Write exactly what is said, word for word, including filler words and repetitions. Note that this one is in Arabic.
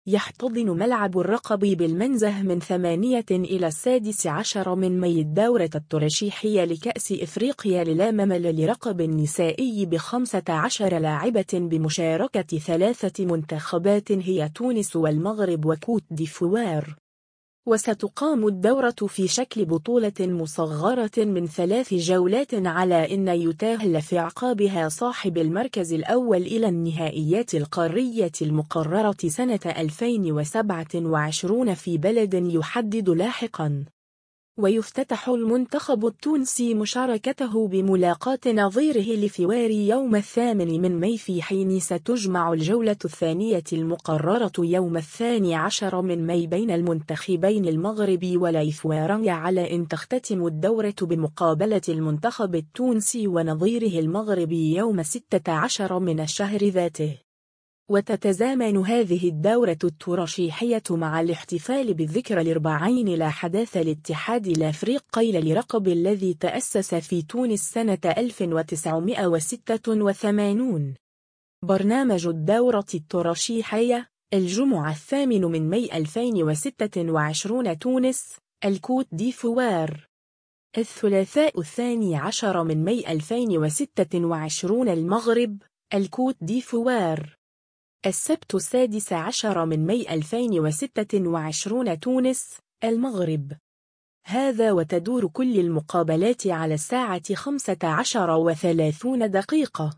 يحتضن ملعب الرقبي بالمنزه من ثمانية إلى السادس عشر من ماي الدورة الترشيحية لكأس إفريقيا للاممل لرقب النسائي بخمسة عشر لاعبة بمشاركة ثلاثة منتخبات هي تونس والمغرب وكوت ديفوار. وستقام الدورة في شكل بطولة مصغرة من ثلاث جولات على أن يتأهل في أعقابها صاحب المركز الأول إلى النهائيات القارية المقررة سنة ألفين وسبعة وعشرين في بلد يحدد لاحقاً. ويفتتح المنتخب التونسي مشاركته بملاقاة نظيره لفواري يوم الثامن من ماي في حين ستجمع الجولة الثانية المقررة يوم الثاني عشر من ماي بين المنتخبين المغربي والإيفواري على أن تختتم الدورة بمقابلة المنتخب التونسي ونظيره المغربي يوم ستة عشر من الشهر ذاته. وتتزامن هذه الدورة الترشيحية مع الاحتفال بالذكرى الأربعين لحداث الاتحاد الأفريقي لرقب الذي تأسس في تونس سنة ألف وتسعمائة وستة وثمانين. برنامج الدورة الترشيحية: الجمعة الثامن من ماي ألفين وستة وعشرين تونس، الكوت ديفوار. الثلاثاء الثاني عشر من ماي ألفين وستة وعشرين المغرب، الكوت ديفوار. السبت السادس عشر من ماي ألفين وستة وعشرين تونس، المغرب. هذا وتدور كل المقابلات على الساعة خمسة عشر وثلاثين دقيقة.